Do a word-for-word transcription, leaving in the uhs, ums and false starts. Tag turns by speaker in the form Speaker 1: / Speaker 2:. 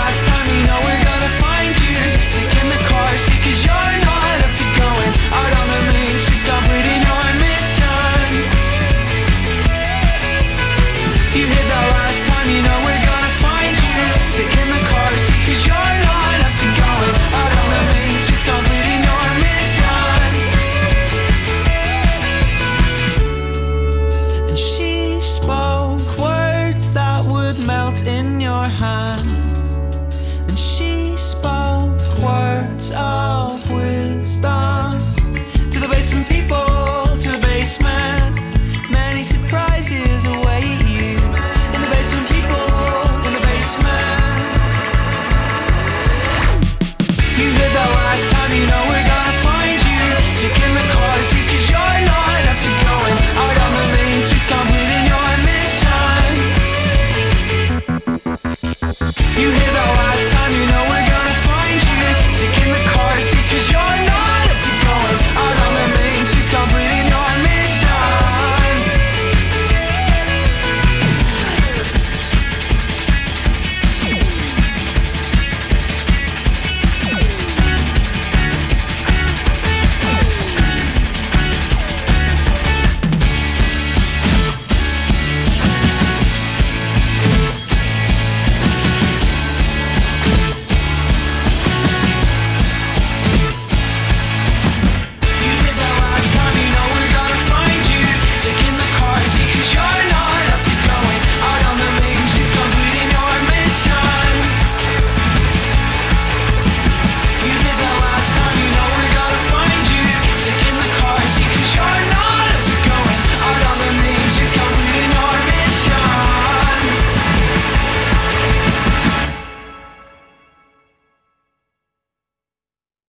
Speaker 1: last time, you know we're gonna find you sick in the car seat, cause you're not up to going out on the main streets, completing your mission. You hit that last time, you know we're gonna find you sick in the car seat, cause you're not up to going out on the main streets, completing your mission. And she spoke words that would melt in your hands, and she spoke words of wisdom to the basement people, to the basement. Many surprises await you in the basement, people, in the basement. You heard that last time, you know we're gonna find you sick in the car seat, cause you're not up to going out on the main streets, completing your mission. You hear that last